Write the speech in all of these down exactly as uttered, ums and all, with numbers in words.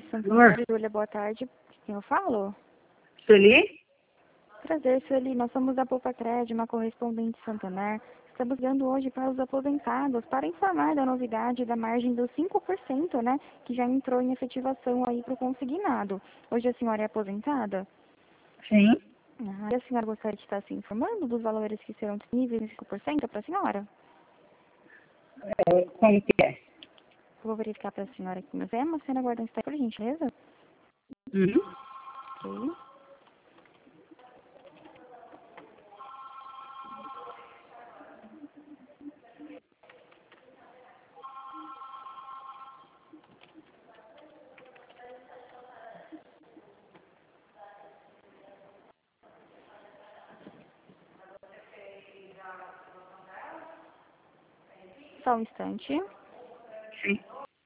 Santander, Amor, Júlia, boa tarde. Quem eu falo? Sueli? Prazer, Sueli. Nós somos da Poupa Crédito, uma correspondente Santander. Estamos ligando hoje para os aposentados para informar da novidade da margem dos cinco por cento, né? Que já entrou em efetivação aí para o consignado. Hoje a senhora é aposentada? Sim. Ah, e a senhora gostaria de estar se informando dos valores que serão disponíveis em cinco por cento para a senhora? É, como que é? Vou verificar para a senhora aqui no Zé, mas a senhora aguarda um instante, por gentileza? Uhum. Ok. Só um instante. Sim.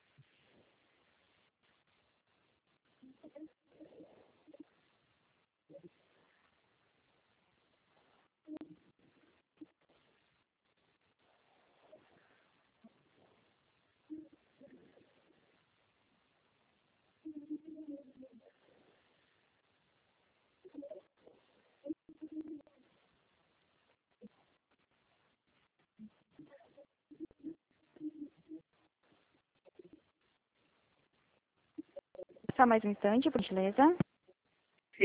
Só mais um instante, por gentileza. Sim.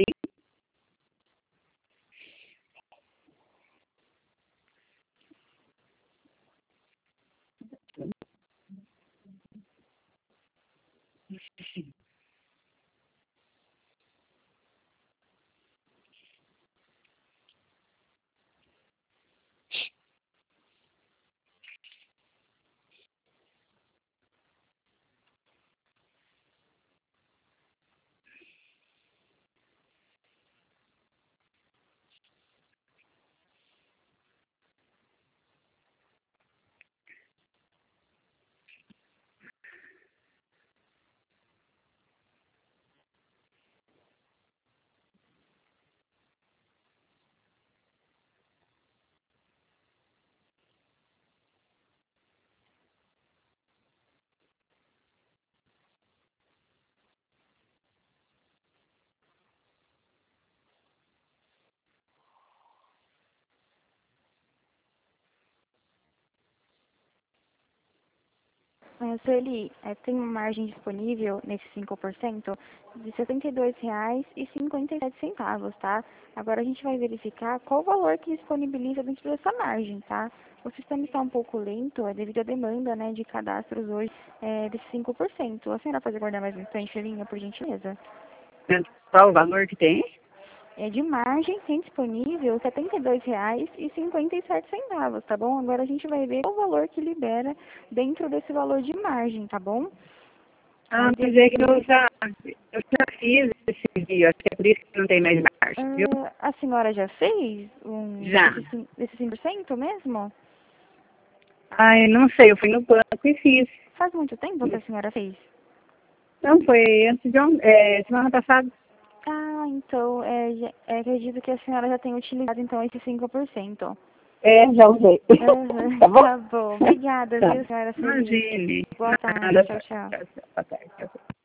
É, Sueli, é, tem uma margem disponível nesse cinco por cento de setenta e dois reais e cinquenta e sete centavos, tá? Agora a gente vai verificar qual o valor que disponibiliza dentro dessa margem, tá? O sistema está um pouco lento, é devido à demanda, né, de cadastros hoje é, desse cinco por cento. A senhora pode aguardar mais um instante, linha, por gentileza? Qual o valor que tem? É, de margem tem disponível setenta e dois reais e cinquenta e sete centavos, tá bom? Agora a gente vai ver qual o valor que libera dentro desse valor de margem, tá bom? Ah, Aí mas é que eu devido... já, eu já fiz esse dia, acho que é por isso que não tem mais margem, viu? Ah, a senhora já fez um, Já. esse, cin- esse cinco por cento mesmo? Ai, não sei, eu fui no banco e fiz. Faz muito tempo que a senhora fez? Não, foi antes de ontem, é, semana passada. Ah, então, é, já- é, acredito que a senhora já tenha utilizado, então, esse cinco por cento. É, já usei. Aham, Tá bom? tá bom. Obrigada, Tá. viu, senhora Sueli? Imagine. Boa tarde. Nada, Tchau, tchau, tchau. tchau, boa tarde, tchau.